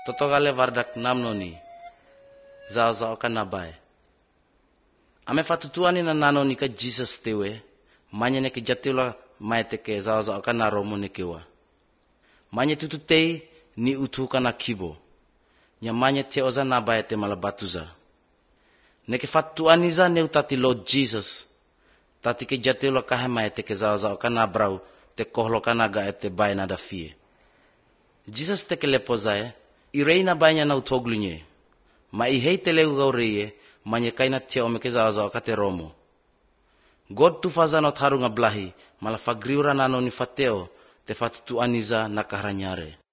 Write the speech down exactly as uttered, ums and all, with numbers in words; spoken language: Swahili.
totogale vardak namnoni, zao zao kanabai. Ame fatutuani na nanoni ka Jesus tewe, manya ne ke jatila mai teke zao zao kana romo ne kewa. Manya tututei ni utu kana kibo, nya manya te oza nabai te malabatuza. Ne ke fatuani za ne utati Lord Jesus, tati ke jatila kahe mai teke zao zao kana brau, te kohlo kana ga ete bai nada fie. Jesus teke lepozae, i reina banya na utoglunye, ma i hei te leu gau reye, manye kaina te omeke zao zao kate romo. God tu fazano tarunga blahi, mala fagriura nano ni fateo, te fatutu aniza na kahranyare.